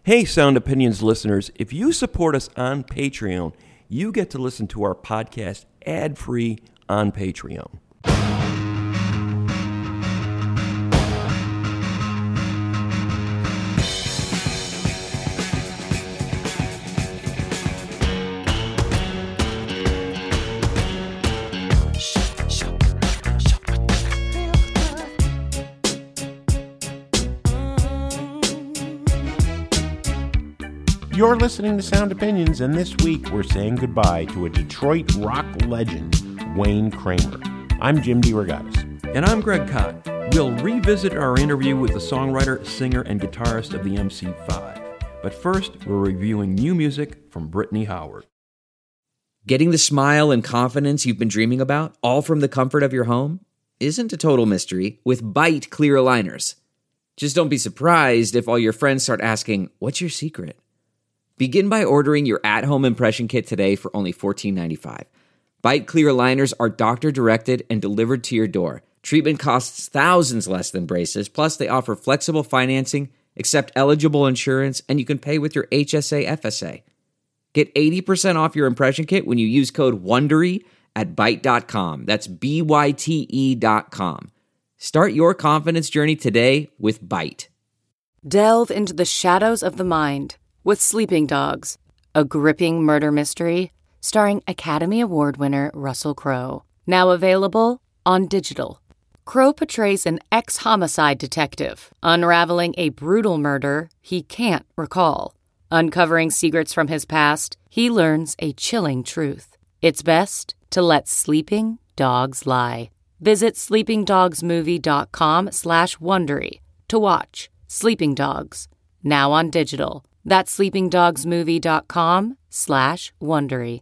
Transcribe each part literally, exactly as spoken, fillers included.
Hey, Sound Opinions listeners, if you support us on Patreon, you get to listen to our podcast ad-free on Patreon. You're listening to Sound Opinions, and this week we're saying goodbye to a Detroit rock legend, Wayne Kramer. I'm Jim DeRogatis. And I'm Greg Kot. We'll revisit our interview with the songwriter, singer, and guitarist of the M C five. But first, we're reviewing new music from Brittany Howard. Getting the smile and confidence you've been dreaming about, all from the comfort of your home, isn't a total mystery with Byte clear aligners. Just don't be surprised if all your friends start asking, "What's your secret?" Begin by ordering your at-home impression kit today for only fourteen ninety-five. Byte clear aligners are doctor-directed and delivered to your door. Treatment costs thousands less than braces, plus they offer flexible financing, accept eligible insurance, and you can pay with your H S A F S A. Get eighty percent off your impression kit when you use code WONDERY at byte dot com. That's B Y T E dot com. Start your confidence journey today with Byte. Delve into the shadows of the mind with Sleeping Dogs, a gripping murder mystery starring Academy Award winner Russell Crowe. Now available on digital. Crowe portrays an ex-homicide detective unraveling a brutal murder he can't recall. Uncovering secrets from his past, he learns a chilling truth. It's best to let sleeping dogs lie. Visit sleepingdogsmovie.com slash Wondery to watch Sleeping Dogs, now on digital. That's sleepingdogsmovie.com slash Wondery.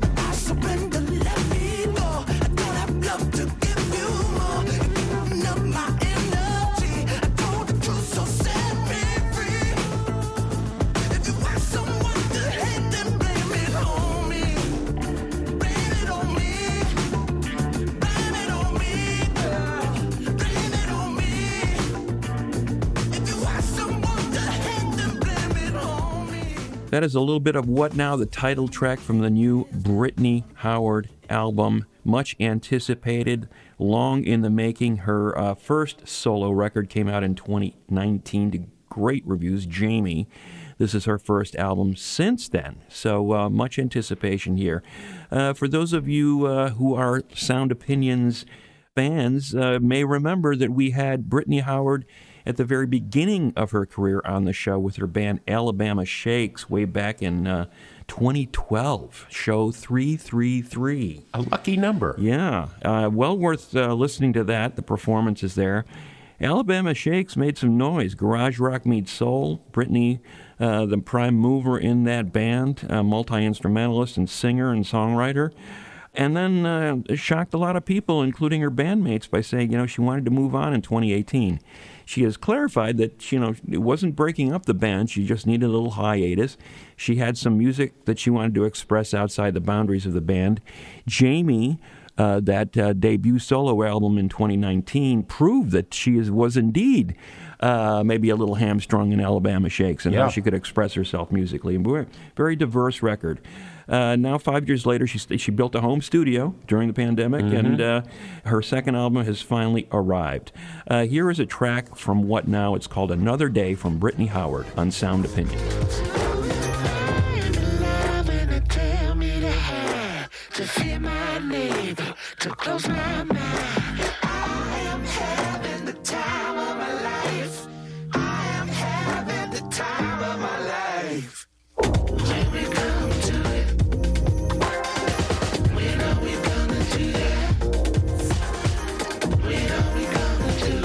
That is a little bit of What Now, the title track from the new Brittany Howard album. Much anticipated, long in the making. Her uh, first solo record came out in twenty nineteen to great reviews, Jamie. This is her first album since then, so uh, much anticipation here. Uh, for those of you uh, who are Sound Opinions fans, uh, may remember that we had Brittany Howard at the very beginning of her career on the show with her band Alabama Shakes way back in uh, twenty twelve, show three three three. A lucky number. Yeah, uh, well worth uh, listening to that. The performance is there. Alabama Shakes made some noise. Garage rock meets soul. Brittany, uh, the prime mover in that band, uh, multi-instrumentalist and singer and songwriter. And then uh, it shocked a lot of people, including her bandmates, by saying, you know, she wanted to move on in twenty eighteen. She has clarified that, you know, it wasn't breaking up the band. She just needed a little hiatus. She had some music that she wanted to express outside the boundaries of the band. Jamie, uh, that uh, debut solo album in twenty nineteen, proved that she is, was indeed uh, maybe a little hamstrung in Alabama Shakes and yeah. how she could express herself musically. Very, very diverse record. Uh, now, five years later, she she built a home studio during the pandemic, mm-hmm. and uh, her second album has finally arrived. Uh, here is a track from What Now? It's called Another Day from Brittany Howard on Sound Opinion. To close my mind, I am having the time of my life. I am having the time of my life. When we come to it, when are we gonna do that? When are we gonna do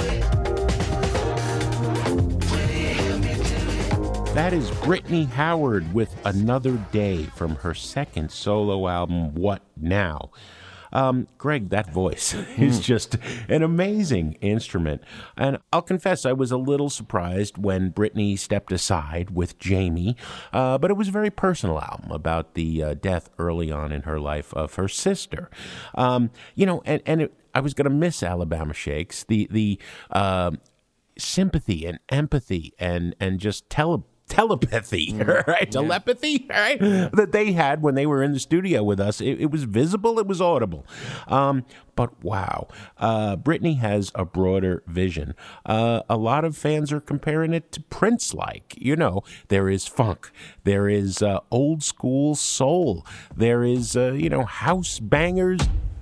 it? Will you help me do it? That is Brittany Howard with Another Day from her second solo album, What Now? Um, Greg, that voice is just an amazing instrument. And I'll confess, I was a little surprised when Brittany stepped aside with Jamie, uh, but it was a very personal album about the uh, death early on in her life of her sister. Um, you know, and, and it, I was going to miss Alabama Shakes, the, the uh, sympathy and empathy and, and just tele telepathy, right? Telepathy, right? That they had when they were in the studio with us. It, it was visible, it was audible. Um, but wow, uh, Britney has a broader vision. Uh, a lot of fans are comparing it to Prince-like. You know, there is funk, there is uh, old school soul, there is, uh, you know, house bangers.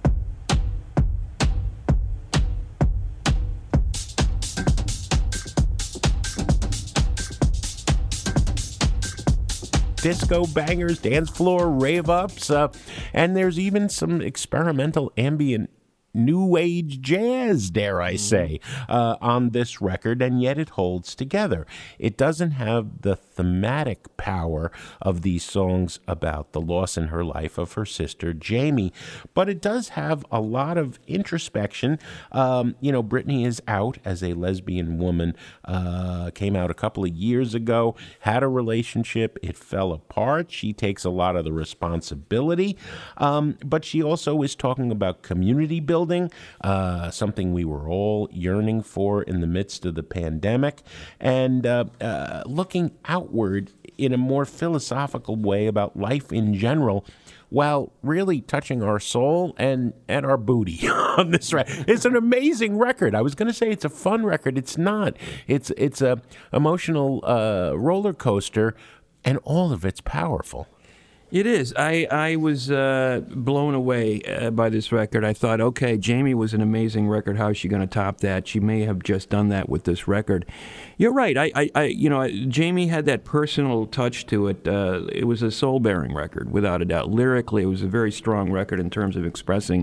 Disco bangers, dance floor rave ups, uh, and there's even some experimental ambient new age jazz, dare I say, uh, on this record, and yet it holds together. It doesn't have the thematic power of these songs about the loss in her life of her sister Jamie, but it does have a lot of introspection. Um, you know, Britney is out as a lesbian woman, uh, came out a couple of years ago, had a relationship, it fell apart. She takes a lot of the responsibility, um, but she also is talking about community building. Building, uh, something we were all yearning for in the midst of the pandemic, and uh, uh, looking outward in a more philosophical way about life in general, while really touching our soul and, and our booty on this record. It's an amazing record. I was going to say it's a fun record. It's not. It's it's a emotional uh, roller coaster, and all of it's powerful. It is. I, I was uh, blown away uh, by this record. I thought, okay, Jamie was an amazing record. How is she going to top that? She may have just done that with this record. You're right. I, I, I you know, Jamie had that personal touch to it. Uh, it was a soul-bearing record, without a doubt. Lyrically, it was a very strong record in terms of expressing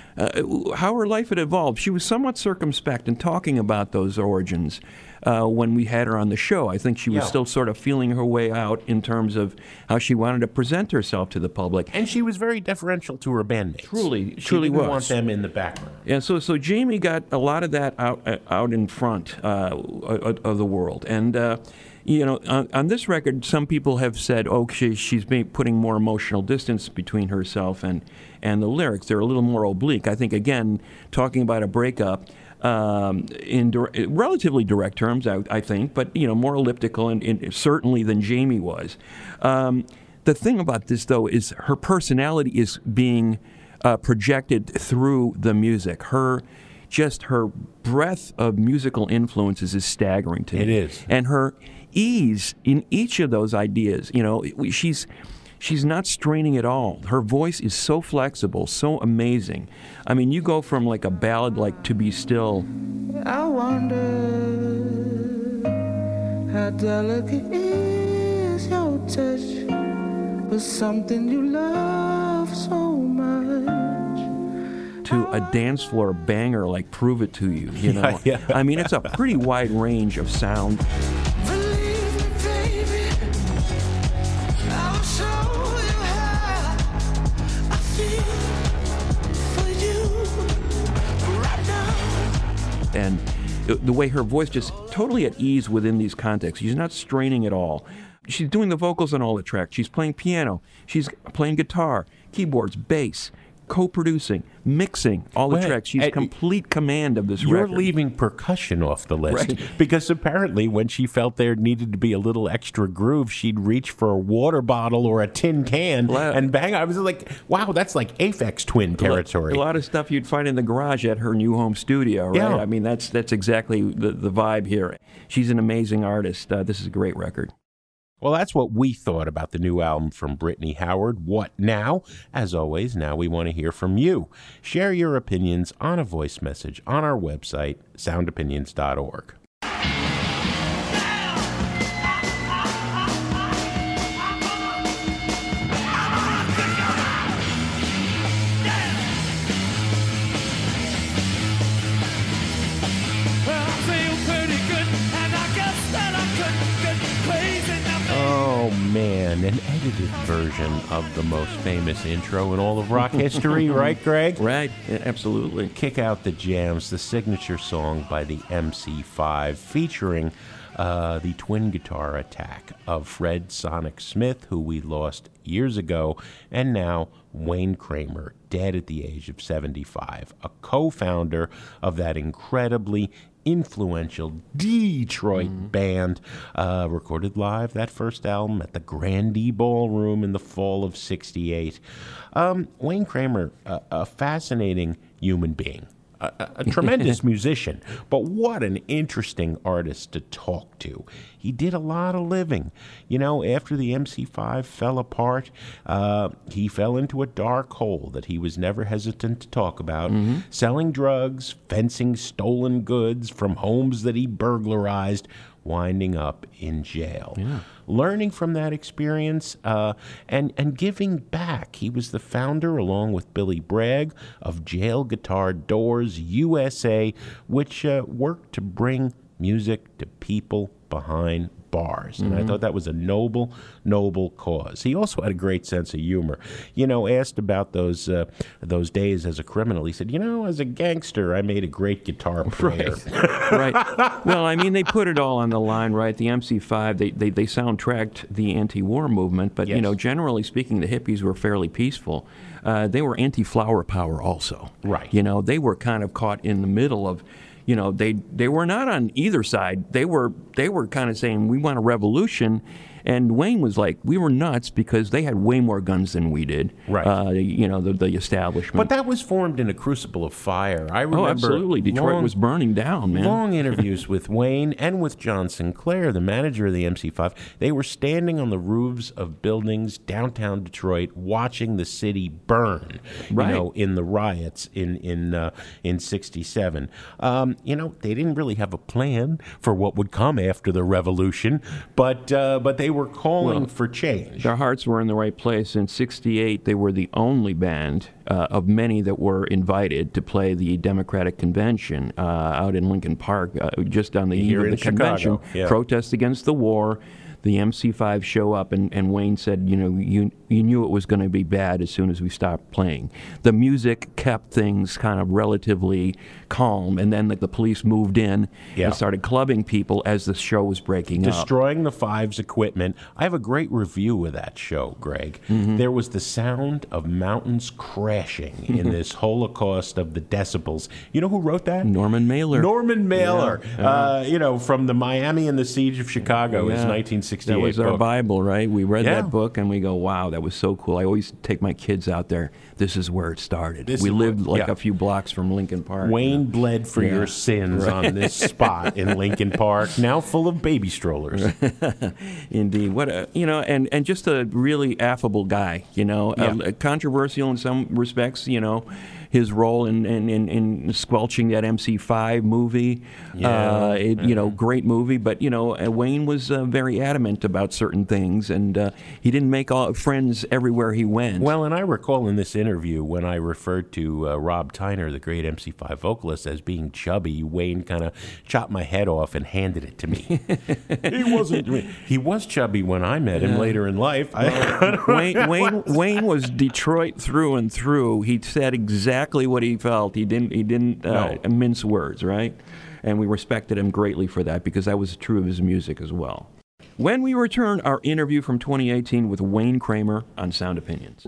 uh, how her life had evolved. She was somewhat circumspect in talking about those origins. Uh, when we had her on the show, I think she was Yeah. still sort of feeling her way out in terms of how she wanted to present herself to the public. And she was very deferential to her bandmates. Truly, she truly didn't was. want them in the background. And so, so Jamie got a lot of that out uh, out in front uh, of, of the world. And uh, you know, on, on this record, some people have said, "Oh, she, she's been putting more emotional distance between herself and and the lyrics. They're a little more oblique." I think, again, talking about a breakup. Um, in dir- relatively direct terms, I, I think, but you know, more elliptical and, and certainly than Jamie was. Um, the thing about this, though, is her personality is being uh, projected through the music. Her, just her breadth of musical influences is staggering to me. It is, and her ease in each of those ideas. You know, she's. She's not straining at all. Her voice is so flexible, so amazing. I mean, you go from like a ballad like To Be Still. I wonder how delicate is your touch with something you love so much. To a dance floor banger like Prove It To You, you know. Yeah, yeah. I mean, it's a pretty wide range of sound. Believe me, baby, I will show you how I feel for you right now. And the way her voice just totally at ease within these contexts. She's not straining at all. She's doing the vocals on all the tracks. She's playing piano. She's playing guitar, keyboards, bass, co-producing, mixing all the Well, tracks. She's uh, complete command of this You're record. leaving percussion off the list. Right. Because apparently when she felt there needed to be a little extra groove, she'd reach for a water bottle or a tin can Wow. and bang. I was like, wow, that's like Aphex Twin territory. A lot of stuff you'd find in the garage at her new home studio, right? Yeah. I mean, that's that's exactly the, the vibe here. She's an amazing artist. Uh, this is a great record. Well, that's what we thought about the new album from Britney Howard. What now? As always, now we want to hear from you. Share your opinions on a voice message on our website, sound opinions dot org. Well, I feel pretty good, and I guess that I could get crazy now. Oh, man, an edited version of the most famous intro in all of rock history, right, Greg? Right, yeah, absolutely. Kick Out the Jams, the signature song by the M C five, featuring uh, the twin guitar attack of Fred Sonic Smith, who we lost years ago, and now Wayne Kramer, dead at the age of seventy-five, a co-founder of that incredibly influential Detroit mm-hmm. band. Uh, recorded live that first album at the Grandee Ballroom in the fall of sixty-eight. Um, Wayne Kramer, uh, a fascinating human being. A, a tremendous musician, but what an interesting artist to talk to. He did a lot of living. You know, after the M C five fell apart, uh, he fell into a dark hole that he was never hesitant to talk about, mm-hmm. selling drugs, fencing stolen goods from homes that he burglarized, winding up in jail. Yeah. Learning from that experience uh, and, and giving back. He was the founder, along with Billy Bragg, of Jail Guitar Doors U S A, which uh, worked to bring music to people behind bars. And mm-hmm. I thought that was a noble, noble cause. He also had a great sense of humor. You know, asked about those uh, those days as a criminal, he said, you know, as a gangster, I made a great guitar player. Right. right. Well, I mean, they put it all on the line, right? The M C five, they, they, they soundtracked the anti-war movement, but, yes. you know, generally speaking, the hippies were fairly peaceful. Uh, they were anti-flower power also. Right. You know, they were kind of caught in the middle of, you know, they they were not on either side. They were they were kind of saying, we want a revolution. And Wayne was like, we were nuts because they had way more guns than we did. Right. Uh, you know, the, the establishment. But that was formed in a crucible of fire. I remember. Oh, absolutely. Detroit long, was burning down, man. Long interviews with Wayne and with John Sinclair, the manager of the M C five. They were standing on the roofs of buildings downtown Detroit, watching the city burn. Right. You know, in the riots in in uh, in sixty-seven. Um, you know, they didn't really have a plan for what would come after the revolution, but uh, but they were calling well, for change. Their hearts were in the right place. In sixty-eight, they were the only band uh, of many that were invited to play the Democratic Convention uh, out in Lincoln Park, uh, just on the eve of the convention. Yeah. Protest against the war. The M C five show up, and, and Wayne said, you know, you you knew it was going to be bad as soon as we stopped playing. The music kept things kind of relatively calm, and then the, the police moved in yeah. and started clubbing people as the show was breaking Destroying up. Destroying the Five's equipment. I have a great review of that show, Greg. Mm-hmm. There was the sound of mountains crashing in this holocaust of the decibels. You know who wrote that? Norman Mailer. Norman Mailer. Yeah. Uh, uh, you know, from the Miami and the Siege of Chicago, yeah. his nineteen sixty-eight That was our book. Bible, right? We read Yeah. that book and we go, wow, that was so cool. I always take my kids out there. This is where it started. This we is lived where- like yeah. a few blocks from Lincoln Park. Wayne you know? bled for Yeah. your sins Right. on this spot in Lincoln Park, now full of baby strollers. Indeed. What a, you know, and, and just a really affable guy, you know, Yeah. uh, controversial in some respects, you know, his role in, in, in, in squelching that M C five movie. Yeah. Uh, it, Mm-hmm. You know, great movie, but, you know, uh, Wayne was uh, very adamant about certain things, and uh, he didn't make all friends everywhere he went. Well, and I recall in this interview when I referred to uh, Rob Tyner, the great M C five vocalist, as being chubby, Wayne kind of chopped my head off and handed it to me. He wasn't. He was chubby when I met him Yeah. later in life. Well, Wayne, Wayne, Wayne was Detroit through and through. He said exactly what he felt. He didn't. He didn't uh, No. mince words, right? And we respected him greatly for that because that was true of his music as well. When we return, our interview from twenty eighteen with Wayne Kramer on Sound Opinions.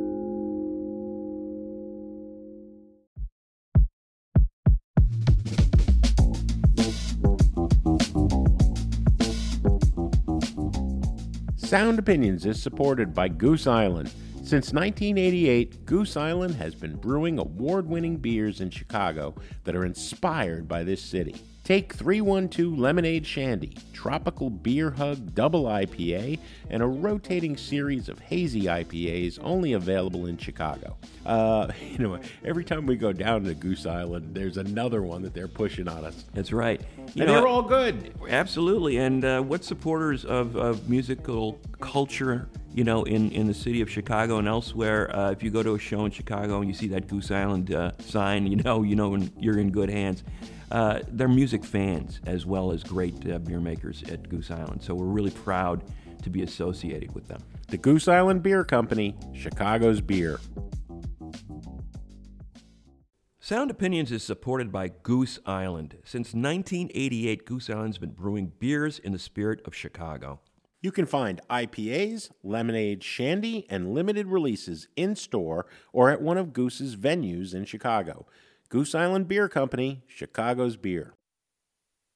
Sound Opinions is supported by Goose Island. Since nineteen eighty-eight, Goose Island has been brewing award-winning beers in Chicago that are inspired by this city. Take three one two Lemonade Shandy, Tropical Beer Hug Double I P A, and a rotating series of hazy I P As only available in Chicago. Uh, you know, every time we go down to Goose Island, there's another one that they're pushing on us. That's right. You and know, they're all good. Absolutely. And uh, what supporters of, of musical culture, you know, in, in the city of Chicago and elsewhere, uh, if you go to a show in Chicago and you see that Goose Island uh, sign, you know, you know you're in good hands. Uh, they're music fans as well as great uh, beer makers at Goose Island. So we're really proud to be associated with them. The Goose Island Beer Company, Chicago's beer. Sound Opinions is supported by Goose Island. Since nineteen eighty-eight, Goose Island's been brewing beers in the spirit of Chicago. You can find I P As, lemonade, shandy, and limited releases in-store or at one of Goose's venues in Chicago. Goose Island Beer Company, Chicago's beer.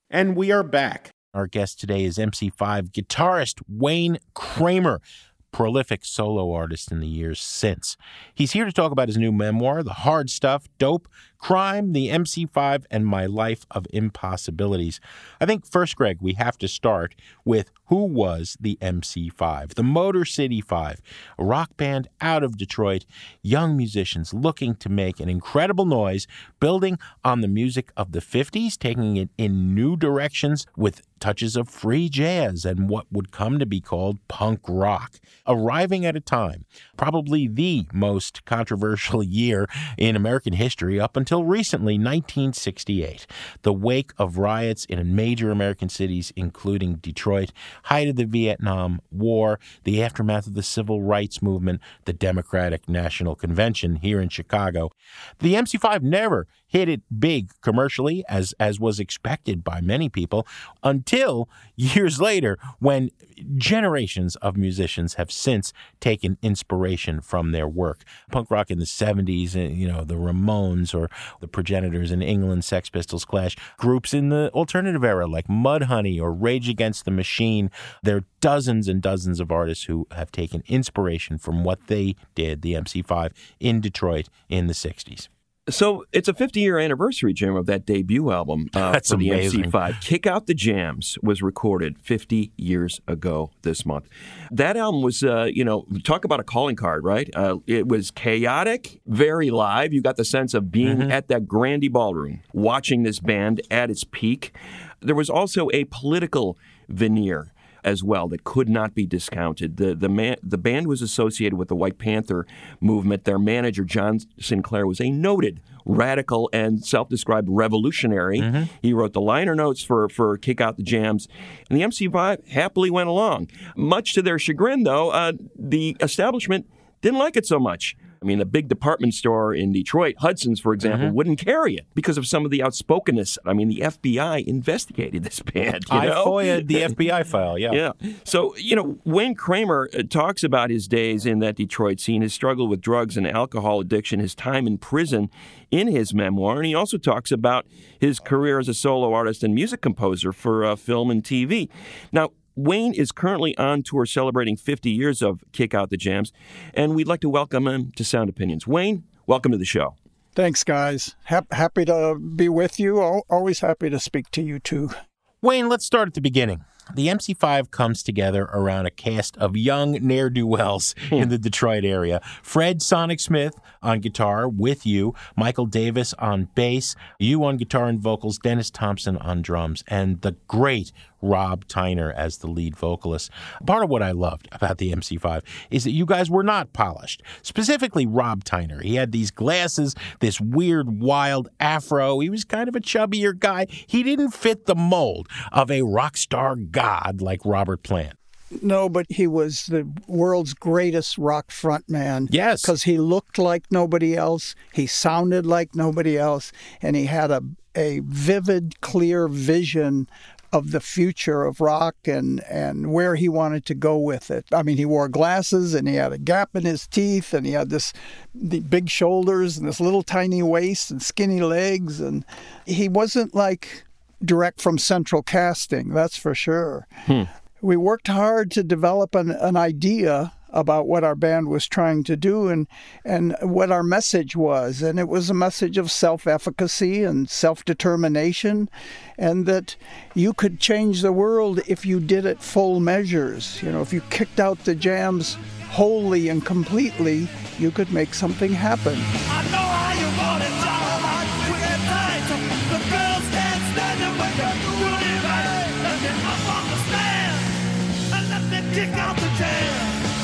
And we are back. Our guest today is M C five guitarist Wayne Kramer, prolific solo artist in the years since. He's here to talk about his new memoir, The Hard Stuff, Dope, Crime, the M C five, and My Life of Impossibilities. I think first, Greg, we have to start with who was the M C five, the Motor City Five, a rock band out of Detroit, young musicians looking to make an incredible noise, building on the music of the fifties, taking it in new directions with touches of free jazz and what would come to be called punk rock, arriving at a time, probably the most controversial year in American history up until recently, nineteen sixty-eight, the wake of riots in major American cities, including Detroit, height of the Vietnam War, the aftermath of the Civil Rights Movement, the Democratic National Convention here in Chicago. The M C five never hit it big commercially, as as was expected by many people, until years later, when generations of musicians have since taken inspiration from their work. Punk rock in the seventies, you know, the Ramones or the Progenitors in England, Sex Pistols, Clash, groups in the alternative era like Mudhoney or Rage Against the Machine. There are dozens and dozens of artists who have taken inspiration from what they did, the M C five, in Detroit in the sixties. So it's a fifty-year anniversary, Jim, of that debut album uh, That's for the amazing. M C five. Kick Out the Jams was recorded fifty years ago this month. That album was, uh, you know, talk about a calling card, right? Uh, it was chaotic, very live. You got the sense of being mm-hmm. at that Grandy Ballroom, watching this band at its peak. There was also a political veneer as well that could not be discounted. The the man, the band was associated with the White Panther movement. Their manager, John Sinclair, was a noted radical and self-described revolutionary. Mm-hmm. He wrote the liner notes for, for Kick Out the Jams, and the M C five happily went along. Much to their chagrin, though, uh, the establishment didn't like it so much. I mean, the big department store in Detroit, Hudson's, for example, mm-hmm. wouldn't carry it because of some of the outspokenness. I mean, the F B I investigated this band. You know? I FOIA'd the F B I file, yeah. Yeah. So, you know, Wayne Kramer talks about his days in that Detroit scene, his struggle with drugs and alcohol addiction, his time in prison in his memoir. And he also talks about his career as a solo artist and music composer for uh, film and T V. Now, Wayne is currently on tour celebrating fifty years of Kick Out the Jams, and we'd like to welcome him to Sound Opinions. Wayne, welcome to the show. Thanks, guys. Ha- happy to be with you. Always happy to speak to you, too. Wayne, let's start at the beginning. The M C five comes together around a cast of young ne'er-do-wells in the Detroit area. Fred Sonic Smith on guitar with you, Michael Davis on bass, you on guitar and vocals, Dennis Thompson on drums, and the great Rob Tyner as the lead vocalist. Part of what I loved about the M C five is that you guys were not polished. Specifically, Rob Tyner. He had these glasses, this weird, wild afro. He was kind of a chubbier guy. He didn't fit the mold of a rock star god like Robert Plant. No, but he was the world's greatest rock frontman. Yes. Because he looked like nobody else, he sounded like nobody else, and he had a, a vivid, clear vision of the future of rock and, and where he wanted to go with it. I mean, he wore glasses and he had a gap in his teeth and he had this the big shoulders and this little tiny waist and skinny legs. And he wasn't like direct from Central Casting, that's for sure. Hmm. We worked hard to develop an, an idea about what our band was trying to do and and what our message was. And it was a message of self-efficacy and self-determination, and that you could change the world if you did it full measures. You know, if you kicked out the jams wholly and completely, you could make something happen. I know how you want it, John. We get tight. The girls can't stand it when you're doing it right. Let me up on the stand and let me kick out the jam.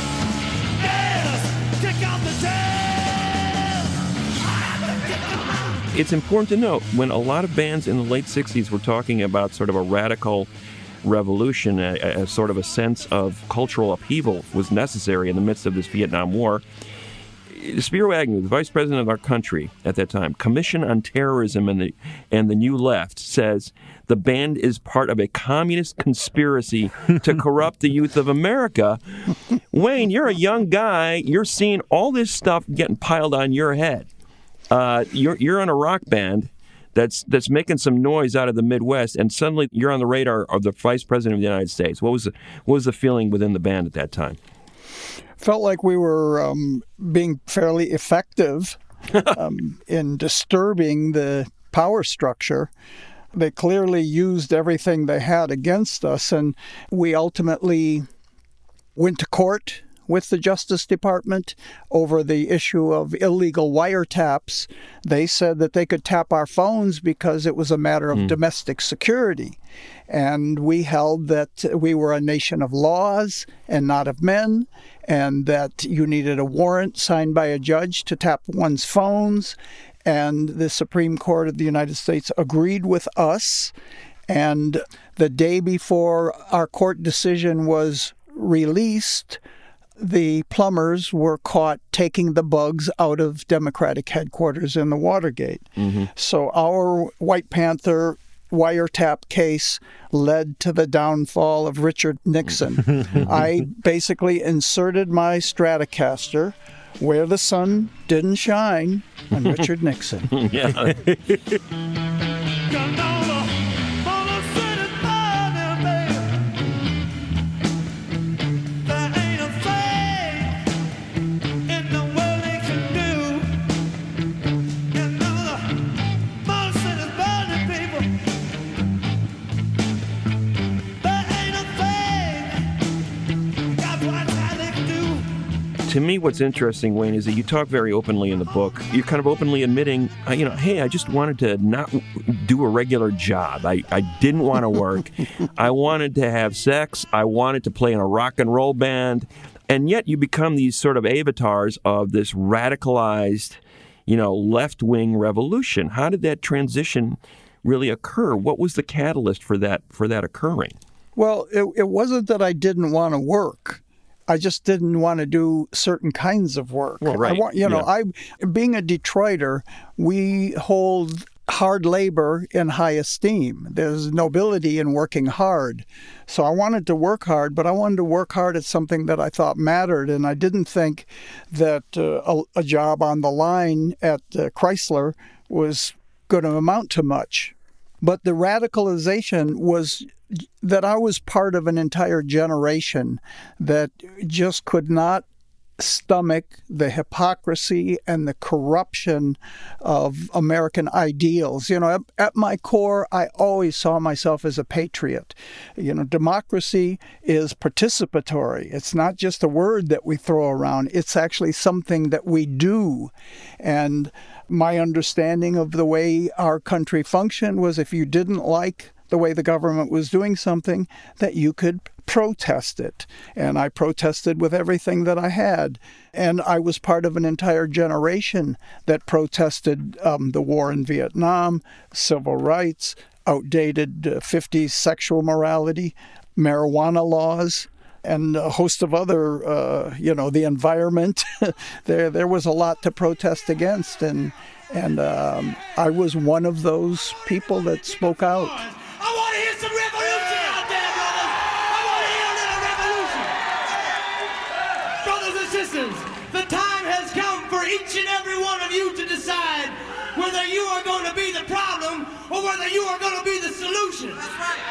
It's important to note, when a lot of bands in the late sixties were talking about sort of a radical revolution, a, a sort of a sense of cultural upheaval was necessary in the midst of this Vietnam War, Spiro Agnew, the vice president of our country at that time, Commission on Terrorism and the, and the New Left, says the band is part of a communist conspiracy to corrupt the youth of America. Wayne, you're a young guy. You're seeing all this stuff getting piled on your head. Uh, you're you're in a rock band that's that's making some noise out of the Midwest, and suddenly you're on the radar of the Vice President of the United States. What was the, what was the feeling within the band at that time? Felt like we were um, being fairly effective um, in disturbing the power structure. They clearly used everything they had against us, and we ultimately went to court with the Justice Department over the issue of illegal wiretaps. They said that they could tap our phones because it was a matter of mm. domestic security. And we held that we were a nation of laws and not of men, and that you needed a warrant signed by a judge to tap one's phones. And the Supreme Court of the United States agreed with us. And the day before our court decision was released, the plumbers were caught taking the bugs out of Democratic headquarters in the Watergate. Mm-hmm. So our White Panther wiretap case led to the downfall of Richard Nixon. I basically inserted my Stratocaster where the sun didn't shine on Richard Nixon. Yeah. To me, what's interesting, Wayne, is that you talk very openly in the book. You're kind of openly admitting, uh, you know, hey, I just wanted to not do a regular job. I, I didn't want to work. I wanted to have sex. I wanted to play in a rock and roll band. And yet you become these sort of avatars of this radicalized, you know, left-wing revolution. How did that transition really occur? What was the catalyst for that for that occurring? Well, it, it wasn't that I didn't want to work. I just didn't want to do certain kinds of work. Well, right. I want, you know, yeah. I being a Detroiter, we hold hard labor in high esteem. There's nobility in working hard. So I wanted to work hard, but I wanted to work hard at something that I thought mattered, and I didn't think that uh, a, a job on the line at uh, Chrysler was going to amount to much. But the radicalization was that I was part of an entire generation that just could not stomach the hypocrisy and the corruption of American ideals. You know, at, at my core, I always saw myself as a patriot. You know, democracy is participatory. It's not just a word that we throw around. It's actually something that we do. And my understanding of the way our country functioned was if you didn't like the way the government was doing something, that you could protest it. And I protested with everything that I had. And I was part of an entire generation that protested um, the war in Vietnam, civil rights, outdated uh, fifties sexual morality, marijuana laws, and a host of other, uh, you know, the environment. there there was a lot to protest against. And, and um, I was one of those people that spoke out. I want to hear some revolution out there, brothers. I want to hear a little revolution. Brothers and sisters, the time has come for each and every one of you to decide whether you are going to be the problem or whether you are going to be the solution. That's right.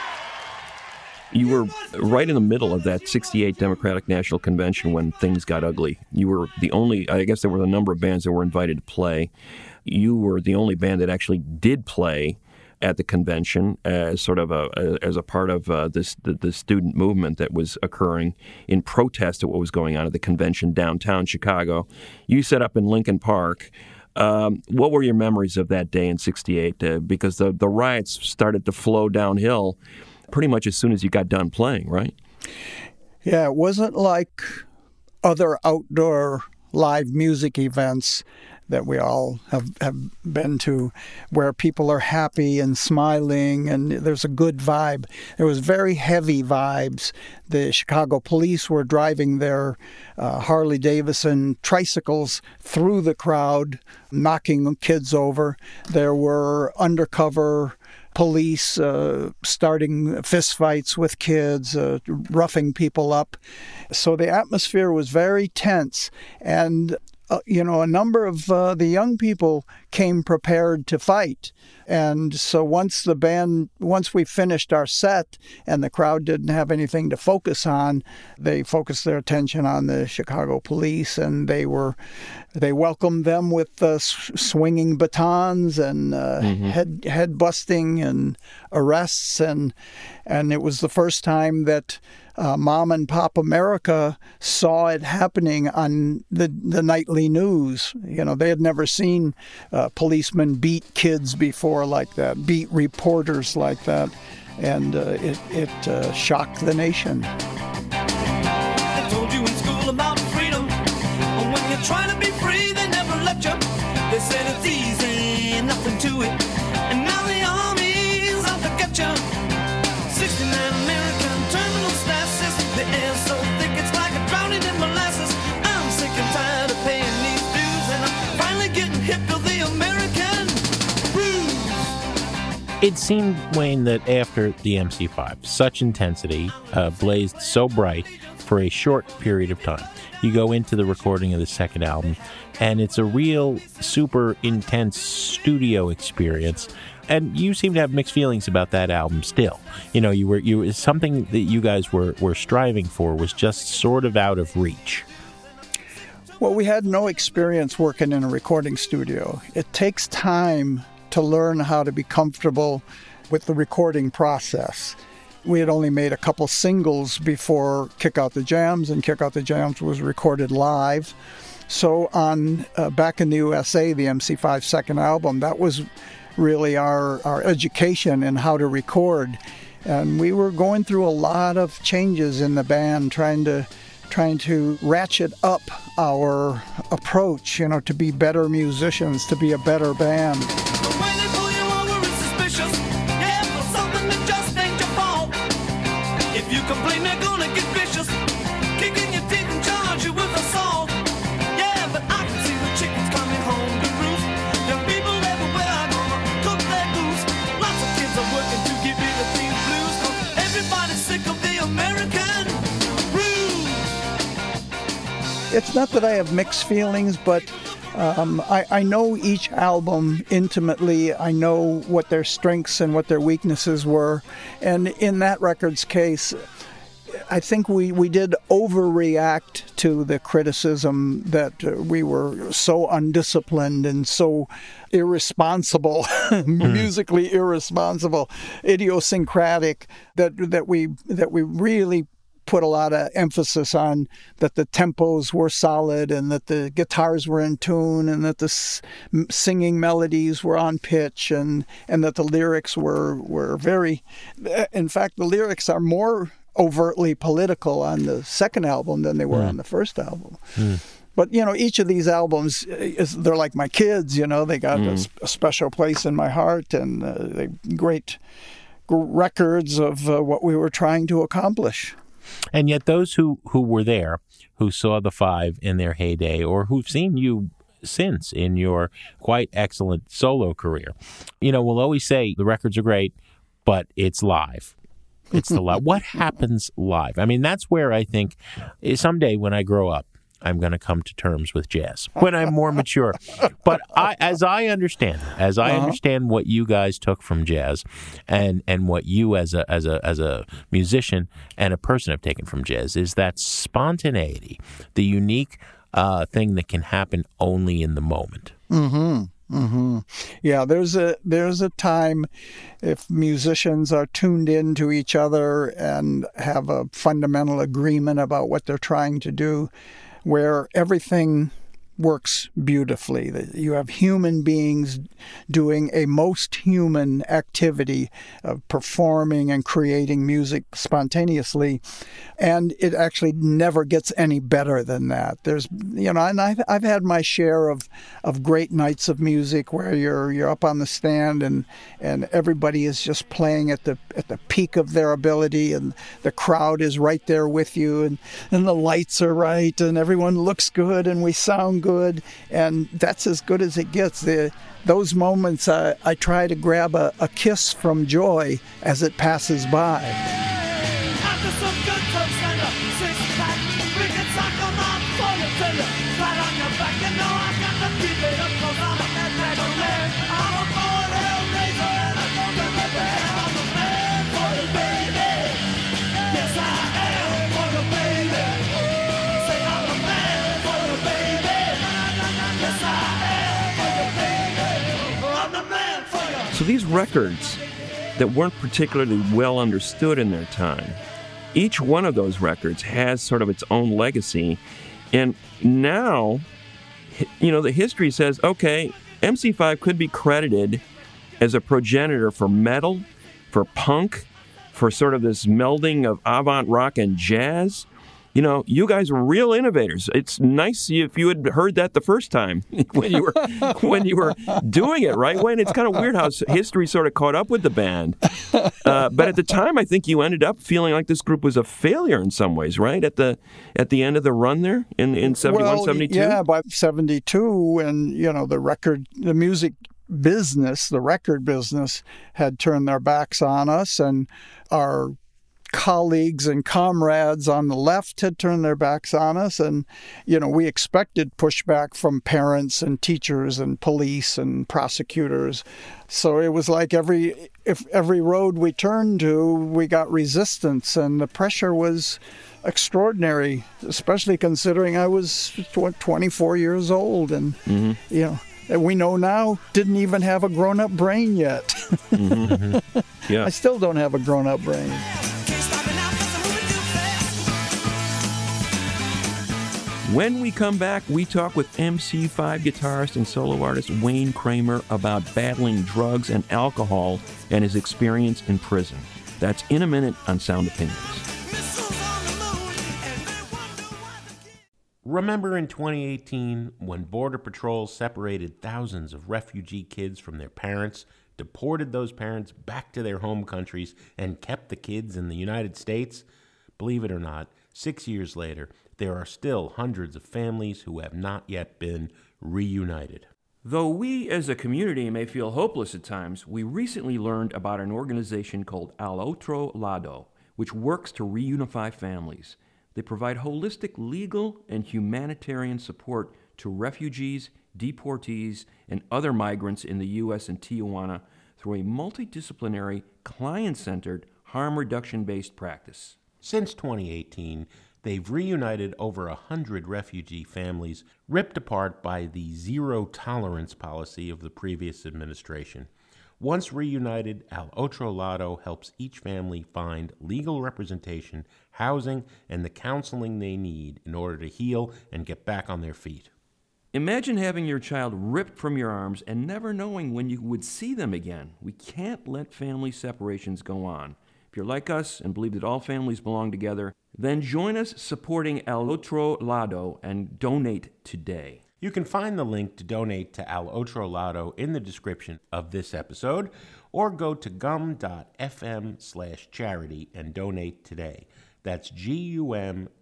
You were right in the middle of that sixty-eight Democratic National Convention when things got ugly. You were the only, I guess there were a number of bands that were invited to play. You were the only band that actually did play at the convention as sort of a as a part of uh, this the, the student movement that was occurring in protest at what was going on at the convention downtown Chicago. You set up in Lincoln Park. Um, what were your memories of that day in sixty-eight? Uh, because the, the riots started to flow downhill pretty much as soon as you got done playing, right? Yeah, it wasn't like other outdoor live music events that we all have, have been to, where people are happy and smiling and there's a good vibe. There was very heavy vibes. The Chicago police were driving their uh, Harley-Davidson tricycles through the crowd, knocking kids over. There were undercover police uh, starting fistfights with kids, uh, roughing people up. So the atmosphere was very tense. And uh, you know, a number of uh, the young people came prepared to fight. And so once the band, once we finished our set and the crowd didn't have anything to focus on, they focused their attention on the Chicago police, and they were, they welcomed them with uh, swinging batons and uh, mm-hmm. head head busting and arrests, and and it was the first time that uh, Mom and Pop America saw it happening on the the nightly news. You know, they had never seen uh, policemen beat kids before like that, beat reporters like that, and uh, it it uh, shocked the nation. They told you in school about freedom, and when you're trying to be free, they never let you. They said it's easy, nothing to it, and now the army's out to get you. sixty-nine American terminal statuses, the air's so thick it's like a drowning in molasses. I'm sick and tired of paying these dues, and I'm finally getting hip to the American blues. It seemed, Wayne, that after the M C five, such intensity uh, blazed so bright for a short period of time. You go into the recording of the second album, and it's a real super intense studio experience. And you seem to have mixed feelings about that album still. You know, you were you something that you guys were, were striving for was just sort of out of reach. Well, we had no experience working in a recording studio. It takes time to learn how to be comfortable with the recording process. We had only made a couple singles before Kick Out the Jams, and Kick Out the Jams was recorded live. So on uh, back in the U S A, the M C five second album, that was really our, our education in how to record. And we were going through a lot of changes in the band, trying to trying to ratchet up our approach, you know, to be better musicians, to be a better band. But when they pull you over, it's suspicious. Yeah, for something that just ain't your fault. If you complain, they're gonna get vicious, kicking your teeth and charge you with assault. Yeah, but I can see the chickens coming home to roost. Young people everywhere are gonna cook their goose. Lots of kids are working to get rid of these blues, 'cause everybody's sick of the American blues. It's not that I have mixed feelings, but um, I, I know each album intimately. I know what their strengths and what their weaknesses were. And in that record's case, I think we, we did overreact to the criticism that uh, we were so undisciplined and so irresponsible, musically irresponsible, idiosyncratic, that that we that we really put a lot of emphasis on that the tempos were solid and that the guitars were in tune and that the s- singing melodies were on pitch and, and that the lyrics were, were very... In fact, the lyrics are more overtly political on the second album than they were mm. on the first album. Mm. But, you know, each of these albums, is they're like my kids, you know. They got mm. a, a special place in my heart, and uh, they great records of uh, what we were trying to accomplish. And yet those who, who were there, who saw the five in their heyday, or who've seen you since in your quite excellent solo career, you know, will always say the records are great, but it's live. It's the live. What happens live? I mean, that's where I think someday when I grow up, I'm going to come to terms with jazz when I'm more mature. But I, as I understand, as I uh-huh. understand what you guys took from jazz, and, and what you as a as a as a musician and a person have taken from jazz, is that spontaneity, the unique uh, thing that can happen only in the moment. Mm-hmm. Mm-hmm. Yeah, there's a there's a time if musicians are tuned in to each other and have a fundamental agreement about what they're trying to do, where everything works beautifully. You have human beings doing a most human activity of performing and creating music spontaneously, and it actually never gets any better than that. There's, you know, and I've, I've had my share of, of great nights of music where you're you're up on the stand and and everybody is just playing at the at the peak of their ability, and the crowd is right there with you, and, and the lights are right, and everyone looks good, and we sound good. Good, and that's as good as it gets. The, those moments, uh, I try to grab a, a kiss from joy as it passes by. After some good times and a six-pack, we can tackle my phone. So these records that weren't particularly well understood in their time, each one of those records has sort of its own legacy. And now, you know, the history says, okay, M C five could be credited as a progenitor for metal, for punk, for sort of this melding of avant rock and jazz. You know, you guys were real innovators. It's nice if you had heard that the first time when you were when you were doing it, right, Wayne? It's kind of weird how history sort of caught up with the band. Uh, but at the time, I think you ended up feeling like this group was a failure in some ways, right? At the at the end of the run there in, in seventy-one, well, seventy-two? Yeah, by seventy-two, and, you know, the record, the music business, the record business had turned their backs on us, and our colleagues and comrades on the left had turned their backs on us, and you know we expected pushback from parents and teachers and police and prosecutors. So it was like every if every road we turned to, we got resistance, and the pressure was extraordinary, especially considering I was what, twenty-four years old, and mm-hmm. you know. And we know now, didn't even have a grown-up brain yet. mm-hmm. Yeah. I still don't have a grown-up brain. When we come back, we talk with M C five guitarist and solo artist Wayne Kramer about battling drugs and alcohol and his experience in prison. That's in a minute on Sound Opinions. Remember in twenty eighteen when Border Patrol separated thousands of refugee kids from their parents, deported those parents back to their home countries, and kept the kids in the United States? Believe it or not, six years later, there are still hundreds of families who have not yet been reunited. Though we as a community may feel hopeless at times, we recently learned about an organization called Al Otro Lado, which works to reunify families. They provide holistic legal and humanitarian support to refugees, deportees, and other migrants in the U S and Tijuana through a multidisciplinary, client-centered, harm reduction-based practice. Since twenty eighteen, they've reunited over a hundred refugee families ripped apart by the zero-tolerance policy of the previous administration. Once reunited, Al Otro Lado helps each family find legal representation, housing, and the counseling they need in order to heal and get back on their feet. Imagine having your child ripped from your arms and never knowing when you would see them again. We can't let family separations go on. If you're like us and believe that all families belong together, then join us supporting Al Otro Lado and donate today. You can find the link to donate to Al Otro Lado in the description of this episode, or go to gum.fm slash charity and donate today. That's gum.fm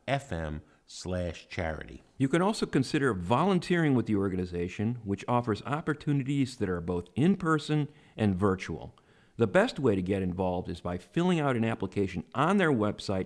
slash charity. You can also consider volunteering with the organization, which offers opportunities that are both in-person and virtual. The best way to get involved is by filling out an application on their website,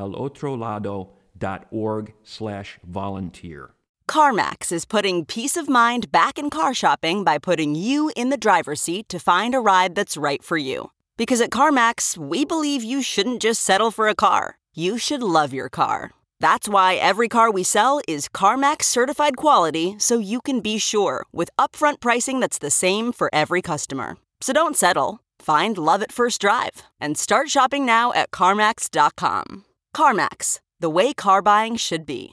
alotrolado.org slash volunteer. CarMax is putting peace of mind back in car shopping by putting you in the driver's seat to find a ride that's right for you. Because at CarMax, we believe you shouldn't just settle for a car. You should love your car. That's why every car we sell is CarMax certified quality, so you can be sure with upfront pricing that's the same for every customer. So don't settle. Find love at first drive and start shopping now at CarMax dot com. CarMax, the way car buying should be.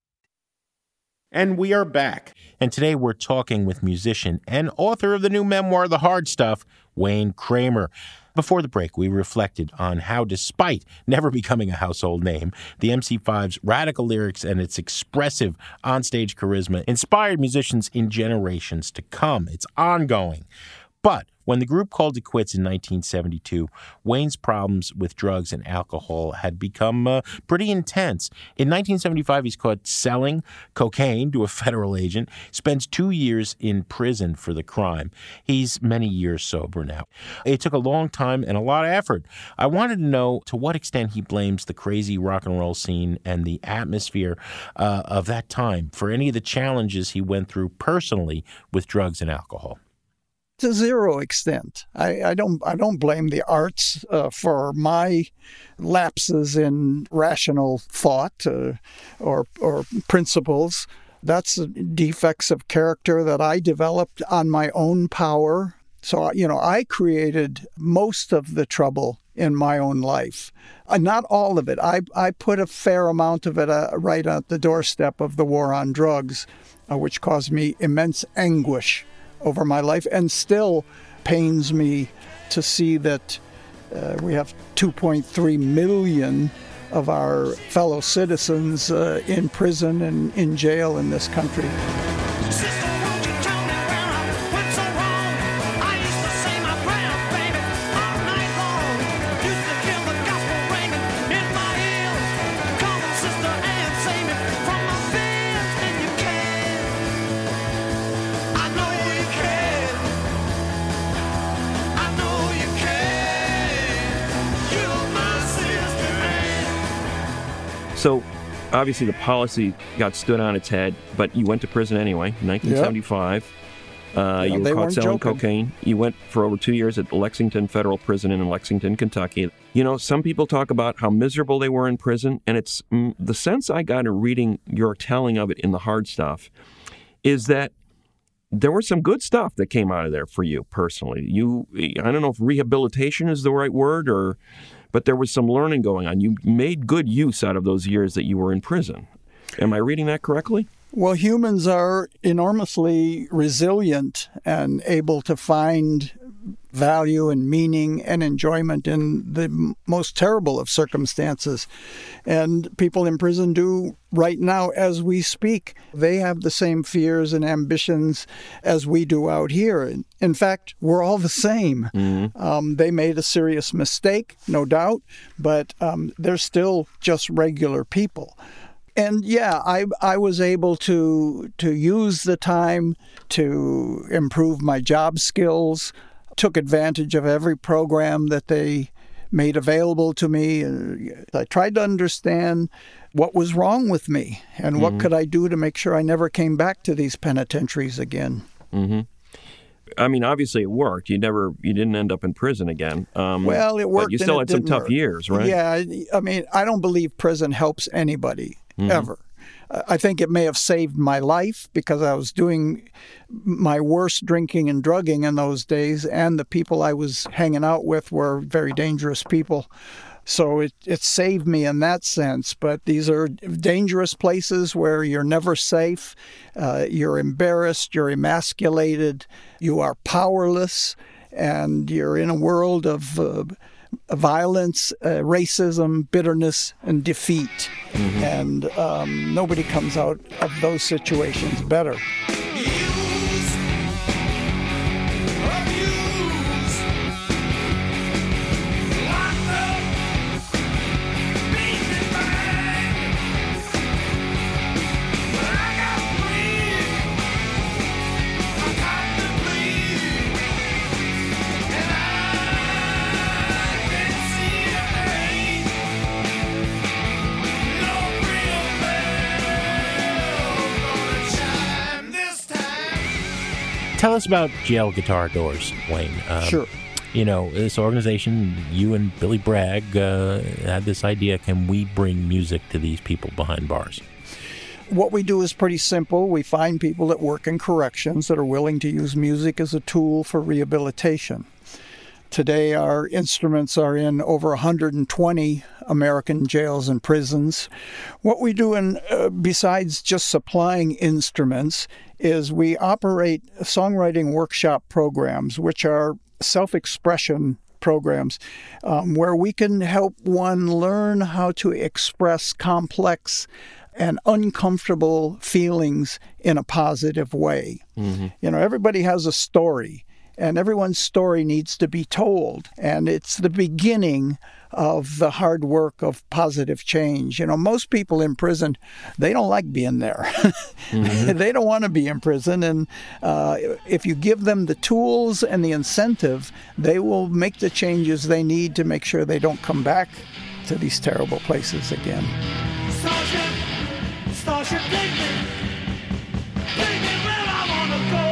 And we are back. And today we're talking with musician and author of the new memoir, The Hard Stuff, Wayne Kramer. Before the break, we reflected on how, despite never becoming a household name, the M C five's radical lyrics and its expressive onstage charisma inspired musicians in generations to come. It's ongoing. But When the group called it quits in nineteen seventy-two, Wayne's problems with drugs and alcohol had become uh, pretty intense. In nineteen seventy-five, he's caught selling cocaine to a federal agent, spends two years in prison for the crime. He's many years sober now. It took a long time and a lot of effort. I wanted to know to what extent he blames the crazy rock and roll scene and the atmosphere uh, of that time for any of the challenges he went through personally with drugs and alcohol. To zero extent. I, I don't I don't blame the arts uh, for my lapses in rational thought uh, or or principles. That's defects of character that I developed on my own power. So, you know, I created most of the trouble in my own life. Uh, not all of it. I, I put a fair amount of it uh, right at the doorstep of the war on drugs, uh, which caused me immense anguish over my life, and still pains me to see that uh, we have two point three million of our fellow citizens uh, in prison and in jail in this country. So, obviously, the policy got stood on its head, but you went to prison anyway, nineteen seventy-five. Yep. Uh, yeah, you were caught selling joking. cocaine. You went for over two years at Lexington Federal Prison in Lexington, Kentucky. You know, some people talk about how miserable they were in prison, and it's mm, the sense I got in reading your telling of it in the hard stuff is that there was some good stuff that came out of there for you personally. You, I don't know if rehabilitation is the right word, or, but there was some learning going on. You made good use out of those years that you were in prison. Am I reading that correctly? Well, humans are enormously resilient and able to find value and meaning and enjoyment in the most terrible of circumstances. And people in prison do right now as we speak. They have the same fears and ambitions as we do out here. In fact, we're all the same. Mm-hmm. Um, they made a serious mistake, no doubt, but um, they're still just regular people. And yeah, I I was able to to use the time to improve my job skills, took advantage of every program that they made available to me. I tried to understand what was wrong with me and what mm-hmm. could I do to make sure I never came back to these penitentiaries again. Mm-hmm. I mean, obviously it worked. You never, you didn't end up in prison again. Um, well, it worked. But you still had some tough work. years, right? Yeah, I mean, I don't believe prison helps anybody. Mm-hmm. Ever. I think it may have saved my life because I was doing my worst drinking and drugging in those days, and the people I was hanging out with were very dangerous people. So it, it saved me in that sense. But these are dangerous places where you're never safe. Uh, you're embarrassed. You're emasculated. You are powerless. And you're in a world of uh, violence, uh, racism, bitterness, and defeat. Mm-hmm. And um, nobody comes out of those situations better. Tell us about Jail Guitar Doors, Wayne. Um, sure. You know, this organization, you and Billy Bragg uh, had this idea, can we bring music to these people behind bars? What we do is pretty simple. We find people that work in corrections that are willing to use music as a tool for rehabilitation. Today, our instruments are in over one hundred twenty American jails and prisons. What we do, in, uh, besides just supplying instruments, is we operate songwriting workshop programs, which are self-expression programs, um, where we can help one learn how to express complex and uncomfortable feelings in a positive way. Mm-hmm. You know, everybody has a story. and everyone's story needs to be told. And it's the beginning of the hard work of positive change. You know, most people in prison, they don't like being there. Mm-hmm. They don't want to be in prison. And uh, if you give them the tools and the incentive, they will make the changes they need to make sure they don't come back to these terrible places again. Starship, Starship, take me. Take me where I want to go.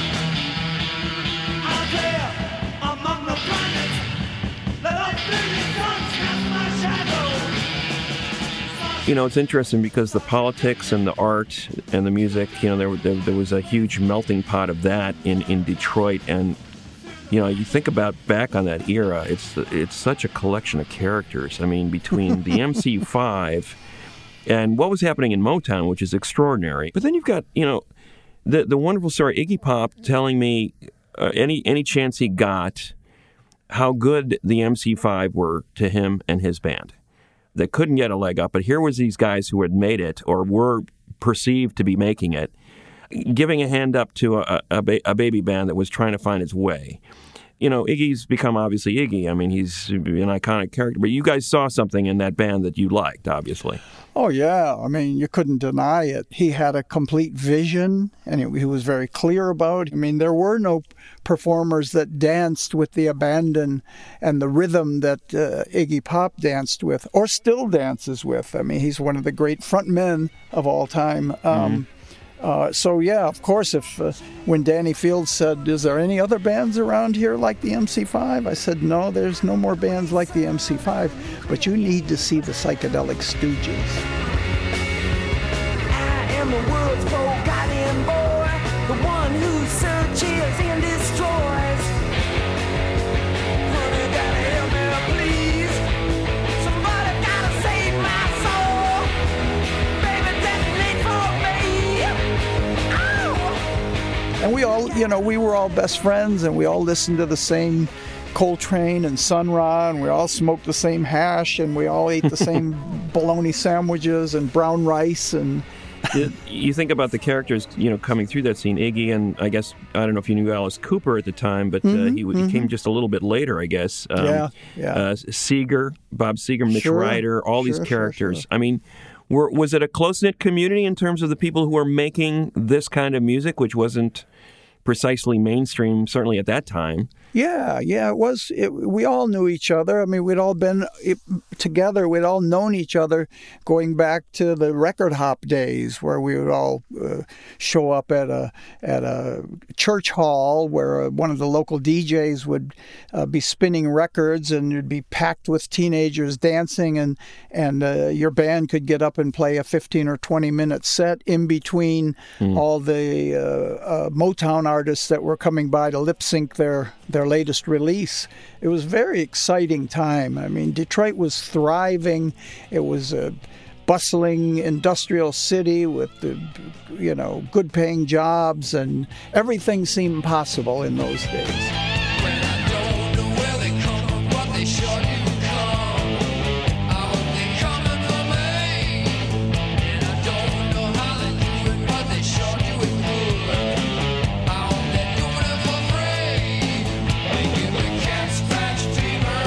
Out there among the planets, let our fleeting suns cast my shadow. You know, it's interesting because the politics and the art and the music, you know, there, there, there was a huge melting pot of that in, in Detroit. And, you know, you think about back on that era, it's it's such a collection of characters. I mean, between the M C five and what was happening in Motown, which is extraordinary. But then you've got, you know, the the wonderful story, Iggy Pop telling me uh, any any chance he got how good the M C five were to him and his band. They couldn't get a leg up, but here was these guys who had made it or were perceived to be making it, giving a hand up to a, a, ba- a baby band that was trying to find its way. You know, Iggy's become obviously Iggy. I mean, he's an iconic character, but you guys saw something in that band that you liked, obviously. Oh, yeah. I mean, you couldn't deny it. He had a complete vision, and he was very clear about it. I mean, there were no performers that danced with the abandon and the rhythm that uh, Iggy Pop danced with, or still dances with. I mean, he's one of the great frontmen of all time. Um, mm-hmm. Uh, so, yeah, of course, if uh, when Danny Fields said, is there any other bands around here like the M C five? I said, no, there's no more bands like the M C five, but you need to see the Psychedelic Stooges. I am the world's forgotten boy, the one who searches and destroys. Honey, gotta help me, please. Somebody gotta save my soul. Baby, detonate for me. And we all, you know, we were all best friends, and we all listened to the same Coltrane and Sun Ra, and we all smoked the same hash, and we all ate the same bologna sandwiches and brown rice. And you think about the characters, you know, coming through that scene. Iggy, and I guess, I don't know if you knew Alice Cooper at the time, but mm-hmm, uh, he, mm-hmm. he came just a little bit later, I guess. Um, yeah, yeah. Uh, Seeger, Bob Seeger, Mitch sure, Ryder, all sure, these characters. Sure, sure. I mean, were, was it a close-knit community in terms of the people who were making this kind of music, which wasn't precisely mainstream, certainly at that time? Yeah, yeah, it was. It, we all knew each other. I mean, we'd all been it, together. We'd all known each other going back to the record hop days, where we would all uh, show up at a at a church hall where uh, one of the local D Js would uh, be spinning records, and it'd be packed with teenagers dancing, and and uh, your band could get up and play a fifteen or twenty minute set in between mm. all the uh, uh, Motown artists that were coming by to lip sync their their latest release. It was a very exciting time. I mean, Detroit was thriving. It was a bustling industrial city with, the, you know, good-paying jobs, and everything seemed possible in those days. When I don't know where they come from, but they sure do come. I hope they coming for me. And I don't know how they do it, but they sure do it good. I hope they're doing it for free. They give me cat scratch fever.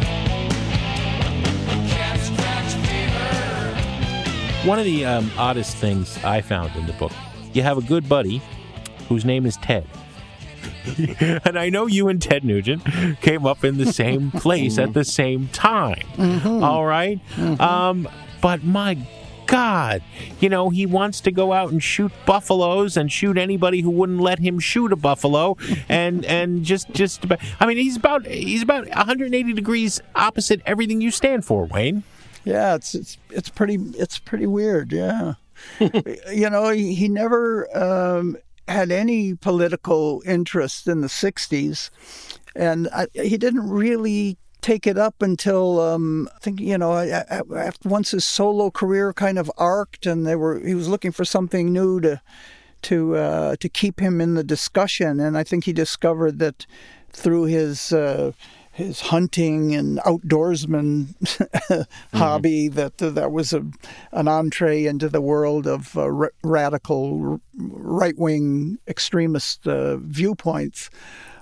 Cat scratch fever. One of the um, oddest things I found in the book, you have a good buddy whose name is Ted. And I know you and Ted Nugent came up in the same place at the same time. Mm-hmm. All right? Mm-hmm. Um, but my God, you know, he wants to go out and shoot buffaloes and shoot anybody who wouldn't let him shoot a buffalo. and and just, just about, I mean, he's about, he's about one hundred eighty degrees opposite everything you stand for, Wayne. Yeah, it's it's it's pretty it's pretty weird. Yeah, you know, he, he never um, had any political interest in the sixties, and I, he didn't really take it up until um, I think you know after once his solo career kind of arced, and they were he was looking for something new to to uh, to keep him in the discussion, and I think he discovered that through his. Uh, his hunting and outdoorsman mm-hmm. hobby, that uh, that was a, an entree into the world of uh, r- radical, r- right-wing extremist uh, viewpoints.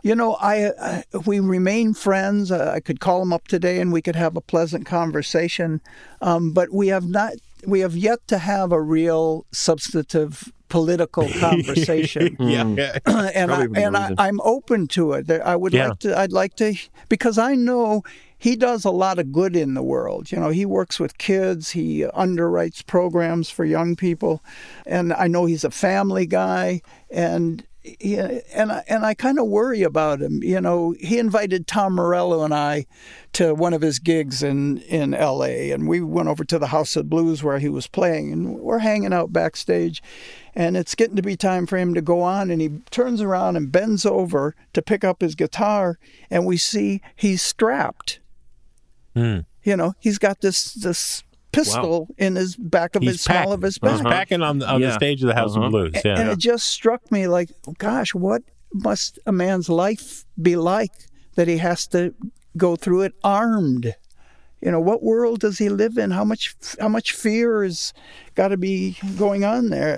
You know, I, I we remain friends. Uh, I could call him up today and we could have a pleasant conversation. Um, but we have not. We have yet to have a real substantive political conversation. yeah, yeah. and I, Probably the and I, reason. I'm open to it. I would Yeah. like to. I'd like to because I know he does a lot of good in the world. You know, he works with kids. He underwrites programs for young people, and I know he's a family guy. And he, and I, and I kind of worry about him. You know, he invited Tom Morello and I to one of his gigs in, in L A, and we went over to the House of Blues where he was playing, and we're hanging out backstage, and it's getting to be time for him to go on, and he turns around and bends over to pick up his guitar, and we see he's strapped. Mm. You know, he's got this this pistol in his back of He's his small packing. of his He's back. packing on the, on the Yeah. stage of the House Uh-huh. of Blues. Yeah. And it just struck me like, gosh, what must a man's life be like that he has to go through it armed? You know, what world does he live in? How much how much fear has got to be going on there?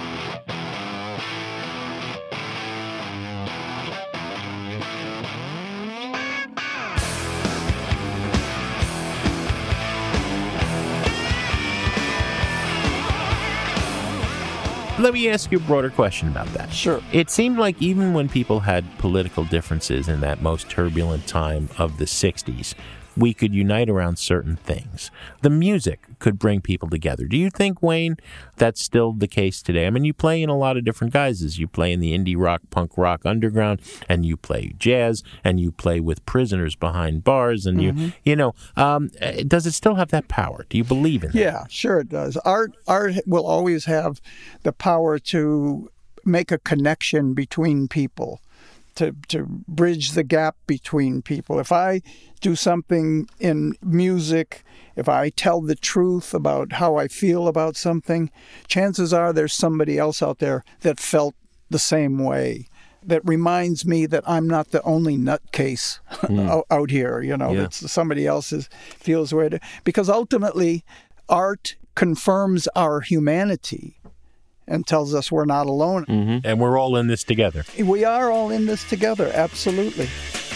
Let me ask you a broader question about that. Sure. It seemed like even when people had political differences in that most turbulent time of the sixties, we could unite around certain things. The music could bring people together. Do you think, Wayne, that's still the case today? I mean, you play in a lot of different guises. You play in the indie rock, punk rock underground, and you play jazz, and you play with prisoners behind bars, and Mm-hmm. you, you know, um, uh, does it still have that power? Do you believe in that? Yeah, sure it does. Art art will always have the power to make a connection between people, to to bridge the gap between people. If I do something in music, if I tell the truth about how I feel about something, chances are there's somebody else out there that felt the same way. That reminds me that I'm not the only nutcase out, out here. You know, Yeah. that somebody else is, feels the way to, because ultimately, art confirms our humanity and tells us we're not alone. And we're all in this together. We are all in this together, absolutely.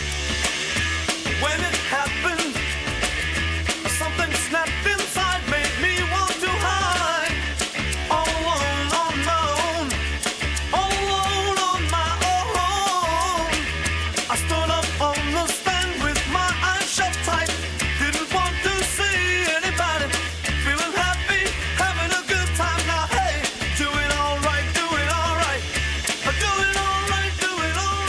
When it happened, something snapped inside, made me want to hide. All alone on my own, all alone on my own. I stood up on the stand with my eyes shut tight. Didn't want to see anybody. Feeling happy, having a good time now. Hey, doing all right, doing all right. Doing all right, doing all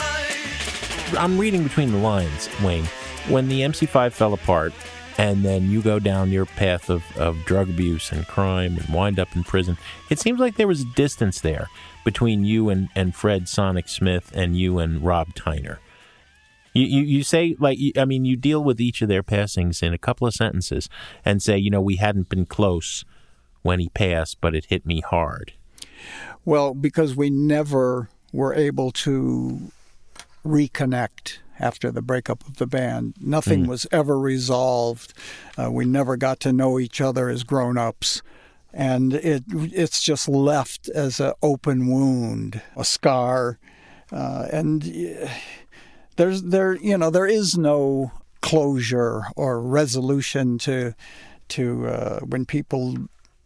right. I'm reading between the lines, Wayne. When the M C five fell apart, and then you go down your path of, of drug abuse and crime and wind up in prison, it seems like there was a distance there between you and, and Fred Sonic Smith and you and Rob Tyner. You, you, you say, like, you- I mean, you deal with each of their passings in a couple of sentences and say, you know, we hadn't been close when he passed, but it hit me hard. Well, because we never were able to reconnect after the breakup of the band. Nothing was ever resolved. Uh, we never got to know each other as grown-ups. And it it's just left as an open wound, a scar. Uh, and uh, there's there you know there is no closure or resolution to to uh, when people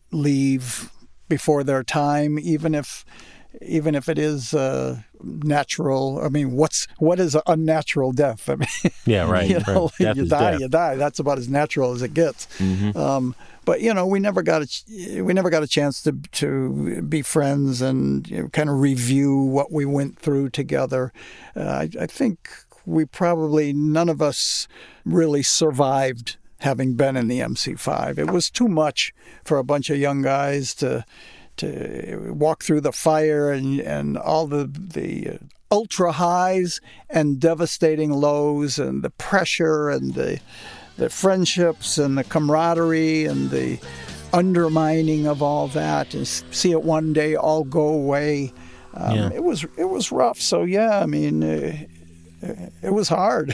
leave before their time, even if even if it is uh, natural. I mean, what's what is an unnatural death? I mean, Yeah, right. you know, right. Death you is die, death. you die. That's about as natural as it gets. Um, but you know, we never got a ch- we never got a chance to to be friends and you know, kind of review what we went through together. Uh, I, I think we probably none of us really survived having been in the M C five. It was too much for a bunch of young guys to to walk through the fire and, and all the the ultra highs and devastating lows and the pressure and the the friendships and the camaraderie and the undermining of all that and see it one day all go away. Um, Yeah. It was it was rough. So yeah, I mean, uh, it was hard.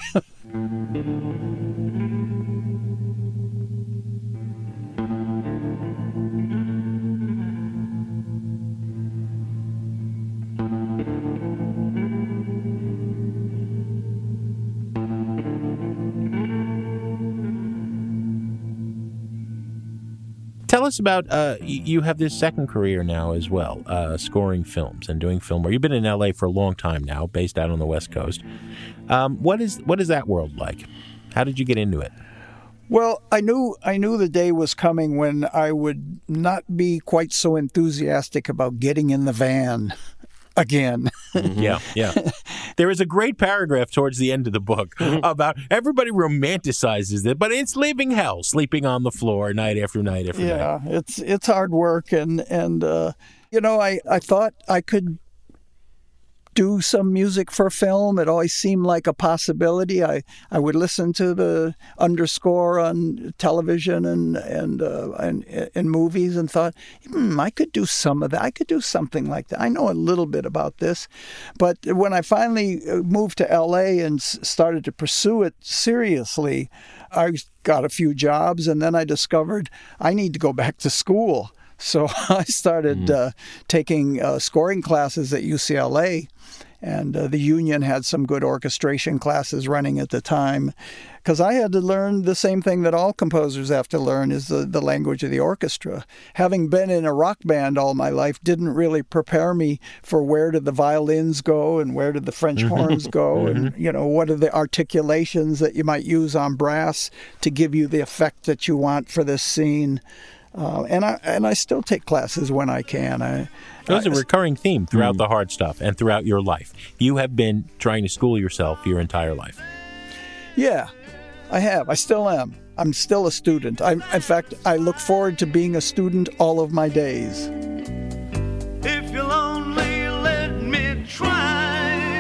tell us about, uh, y- you have this second career now as well, uh, scoring films and doing film work. You've been in L A for a long time now, based out on the West Coast. Um, what is what is that world like? How did you get into it? Well, I knew I knew the day was coming when I would not be quite so enthusiastic about getting in the van again. Mm-hmm. Yeah, yeah. There is a great paragraph towards the end of the book about everybody romanticizes it, but it's living hell, sleeping on the floor night after night after night. Yeah, it's it's hard work, and and uh, you know, I, I thought I could do some music for film. It always seemed like a possibility. I, I would listen to the underscore on television and and uh, and in movies and thought, hmm, I could do some of that. I could do something like that. I know a little bit about this. But when I finally moved to L A and started to pursue it seriously, I got a few jobs, and then I discovered I need to go back to school. So I started mm. uh, taking uh, scoring classes at U C L A, and uh, the union had some good orchestration classes running at the time, because I had to learn the same thing that all composers have to learn, is the, the language of the orchestra. Having been in a rock band all my life didn't really prepare me for where did the violins go and where did the French horns go, and you know, what are the articulations that you might use on brass to give you the effect that you want for this scene. Uh, and I and I still take classes when I can. I, There's I, a recurring theme throughout mm. the hard stuff and throughout your life. You have been trying to school yourself your entire life. Yeah, I have. I still am. I'm still a student. I, in fact, I look forward to being a student all of my days. If you'll only let me try.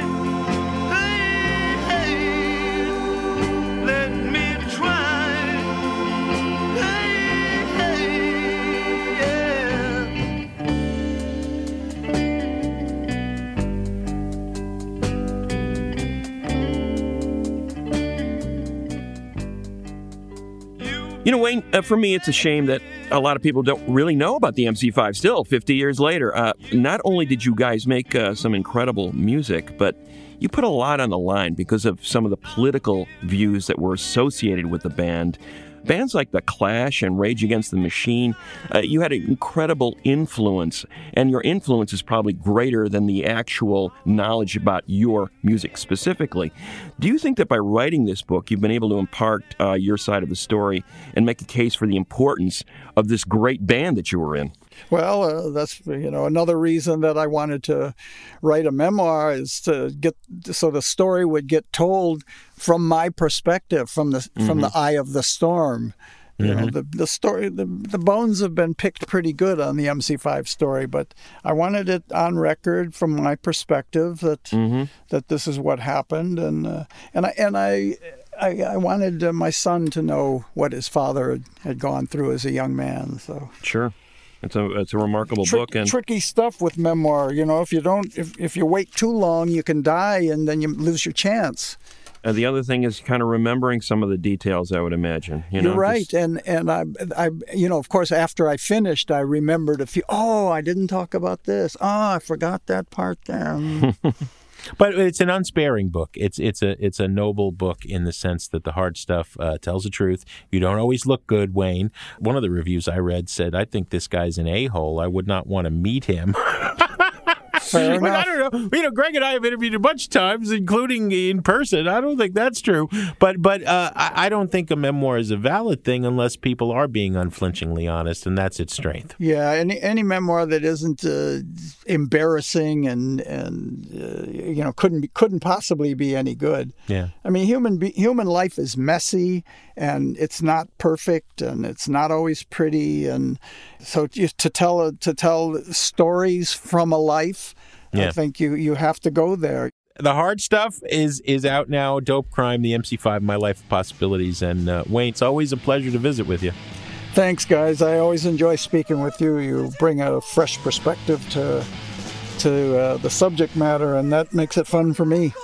Hey, hey, let me try. You know, Wayne, uh, for me, it's a shame that a lot of people don't really know about the M C five still, fifty years later. Uh, not only did you guys make uh, some incredible music, but you put a lot on the line because of some of the political views that were associated with the band. Bands like The Clash and Rage Against the Machine, uh, you had an incredible influence, and your influence is probably greater than the actual knowledge about your music specifically. Do you think that by writing this book, you've been able to impart uh, your side of the story and make a case for the importance of this great band that you were in? Well, uh, that's, you know, another reason that I wanted to write a memoir, is to get so the story would get told from my perspective, from the mm-hmm. from the eye of the storm. You mm-hmm. know, the the story, the the bones have been picked pretty good on the M C five story, but I wanted it on record from my perspective that mm-hmm. that this is what happened, and uh, and I and I. I, I wanted uh, my son to know what his father had, had gone through as a young man. So sure. It's a it's a remarkable Trick, book, and tricky stuff with memoir. You know, if you don't, if if you wait too long, you can die, and then you lose your chance. Uh, the other thing is kind of remembering some of the details, I would imagine. You know, You're right, just... and and I I you know, of course, after I finished, I remembered a few. Oh, I didn't talk about this. Oh, I forgot that part there. But it's an unsparing book. It's it's a it's a noble book in the sense that the hard stuff uh, tells the truth. You don't always look good, Wayne. One of the reviews I read said, "I think this guy's an a-hole. I would not want to meet him." Fair but enough. I don't know. You know, Greg and I have interviewed a bunch of times, including in person. I don't think that's true. But but uh, I, I don't think a memoir is a valid thing unless people are being unflinchingly honest, and that's its strength. Yeah, any any memoir that isn't uh, embarrassing and and uh, you know couldn't be, couldn't possibly be any good. Yeah. I mean, human be, human life is messy, and it's not perfect, and it's not always pretty, and so to, to tell a, to tell stories from a life. Yeah. I think you, you have to go there. The hard stuff is is out now. Dope Crime, the M C five, My Life of Possibilities. And uh, Wayne, it's always a pleasure to visit with you. Thanks, guys. I always enjoy speaking with you. You bring a fresh perspective to to uh, the subject matter, and that makes it fun for me.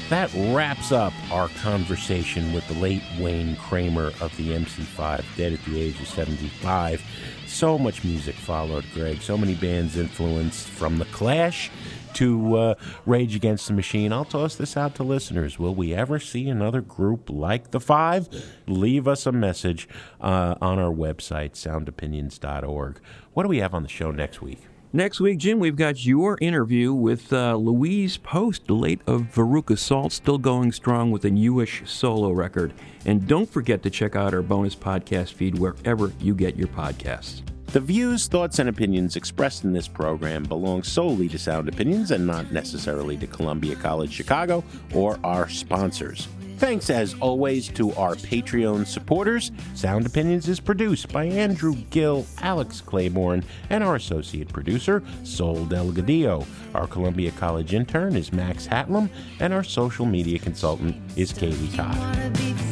That wraps up our conversation with the late Wayne Kramer of the M C five, dead at the age of seventy-five. So much music followed, Greg. So many bands influenced, from The Clash to uh, Rage Against the Machine. I'll toss this out to listeners. Will we ever see another group like The Five? Leave us a message uh, on our website, sound opinions dot org. What do we have on the show next week? Next week, Jim, we've got your interview with uh, Louise Post, late of Veruca Salt, still going strong with a newish solo record. And don't forget to check out our bonus podcast feed wherever you get your podcasts. The views, thoughts, and opinions expressed in this program belong solely to Sound Opinions and not necessarily to Columbia College Chicago or our sponsors. Thanks, as always, to our Patreon supporters. Sound Opinions is produced by Andrew Gill, Alex Claiborne, and our associate producer, Sol Delgadillo. Our Columbia College intern is Max Hatlam, and our social media consultant is Kaylee Todd.